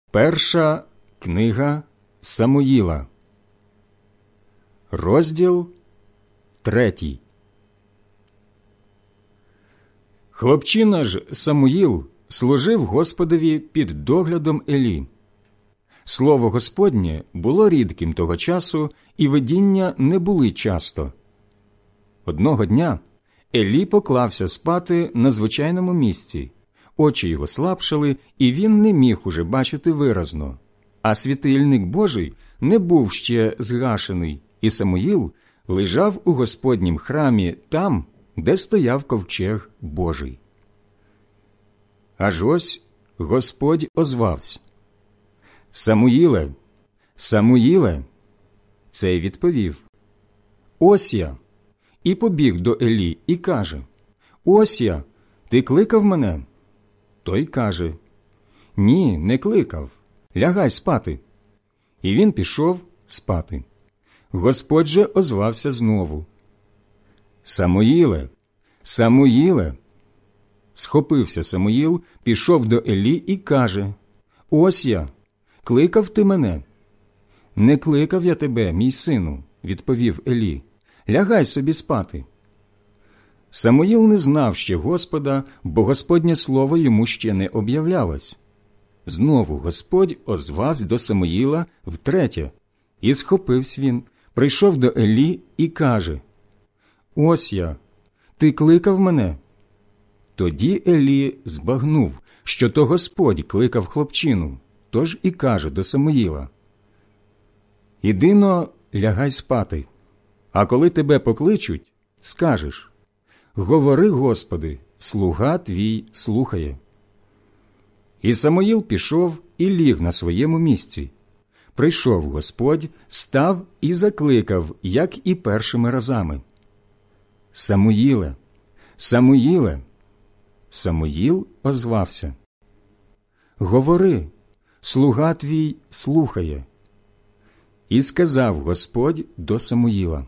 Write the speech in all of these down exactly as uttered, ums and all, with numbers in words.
Перша книга Самуїла, розділ третій. Хлопчина ж Самуїл служив Господові під доглядом Елі. Слово Господнє було рідким того часу, і видіння не були часто. Одного дня Елі поклався спати на звичайному місці. Очі його слабшали, і він не міг уже бачити виразно. А світильник Божий не був ще згашений, і Самуїл лежав у Господнім храмі там, де стояв ковчег Божий. Аж ось Господь озвався: «Самуїле, Самуїле!» Цей відповів: «Ось я!» І побіг до Елі і каже: «Ось я! Ти кликав мене?» Той каже: «Ні, не кликав. Лягай спати». І він пішов спати. Господь же озвався знову: «Самуїле, Самуїле!» Схопився Самуїл, пішов до Елі і каже: «Ось я! Кликав ти мене?» «Не кликав я тебе, мій сину», – відповів Елі. «Лягай собі спати». Самуїл не знав ще Господа, бо Господнє слово йому ще не об'являлось. Знову Господь озвався до Самуїла втретє, і схопився він, прийшов до Елі і каже: «Ось я! Ти кликав мене?» Тоді Елі збагнув, що то Господь кликав хлопчину, тож і каже до Самуїла: «Іди-но, лягай спати, а коли тебе покличуть, скажеш: говори, Господи, слуга твій слухає». І Самуїл пішов і ліг на своєму місці. Прийшов Господь, став і закликав, як і першими разами: «Самуїле, Самуїле!» Самуїл озвався: «Говори, слуга твій слухає». І сказав Господь до Самуїла: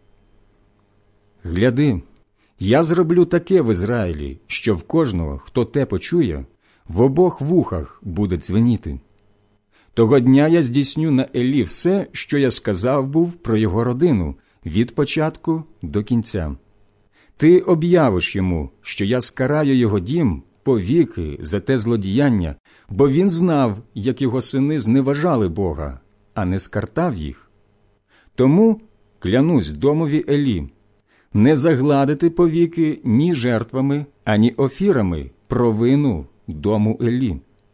«Гляди, я зроблю таке в Ізраїлі, що в кожного, хто те почує, в обох вухах буде дзвеніти. Того дня я здійсню на Елі все, що я сказав був про його родину, від початку до кінця. Ти об'явиш йому, що я скараю його дім повіки за те злодіяння, бо він знав, як його сини зневажали Бога, а не скартав їх. Тому клянусь домові Елі, не загладити повіки ні жертвами, ані офірами провину дому Елі».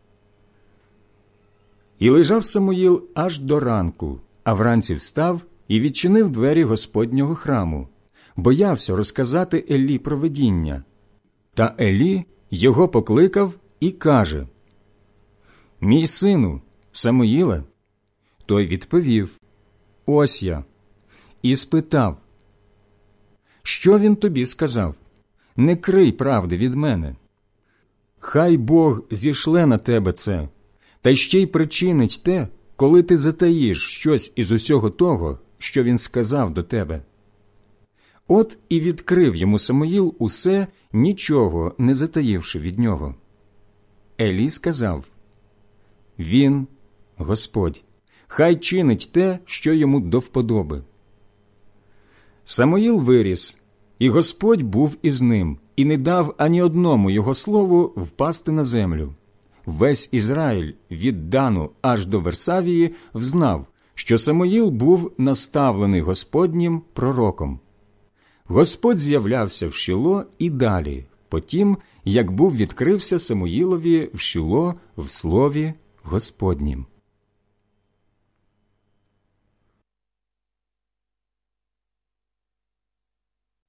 І лежав Самуїл аж до ранку, а вранці встав і відчинив двері Господнього храму. Боявся розказати Елі про видіння. Та Елі його покликав і каже: «Мій сину, Самуїле?» Той відповів: «Ось я». І спитав: «Що він тобі сказав? Не крий правди від мене. Хай Бог зішле на тебе це, та ще й причинить те, коли ти затаїш щось із усього того, що він сказав до тебе». От і відкрив йому Самуїл усе, нічого не затаївши від нього. Елі сказав: «Він, Господь, хай чинить те, що йому до вподоби». Самуїл виріс, і Господь був із ним, і не дав ані одному його слову впасти на землю. Весь Ізраїль від Дану аж до Версавії взнав, що Самуїл був наставлений Господнім пророком. Господь з'являвся в Шіло і далі, потім, як був відкрився Самуїлові в Шіло в слові Господнім.